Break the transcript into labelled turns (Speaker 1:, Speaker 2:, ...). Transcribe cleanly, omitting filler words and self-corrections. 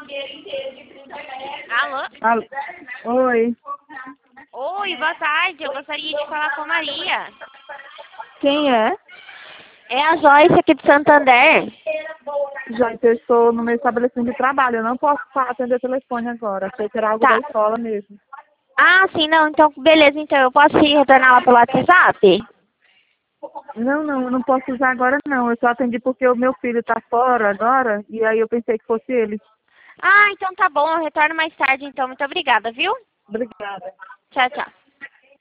Speaker 1: Alô?
Speaker 2: Alô? Oi.
Speaker 1: Oi, boa tarde. Eu gostaria de falar com a Maria.
Speaker 2: Quem é?
Speaker 1: É a Joyce aqui de Santander.
Speaker 2: Joyce, eu estou no meu estabelecimento de trabalho. Eu não posso atender o telefone agora. Achei que era algo da
Speaker 1: Tá.
Speaker 2: escola mesmo.
Speaker 1: Ah, sim, não. Então, beleza. Então, eu posso ir retornar lá pelo WhatsApp?
Speaker 2: Não, eu não posso usar agora não. Eu só atendi porque o meu filho está fora agora e aí eu pensei que fosse ele.
Speaker 1: Ah, então tá bom. Eu retorno mais tarde, então. Muito obrigada, viu?
Speaker 2: Obrigada.
Speaker 1: Tchau, tchau.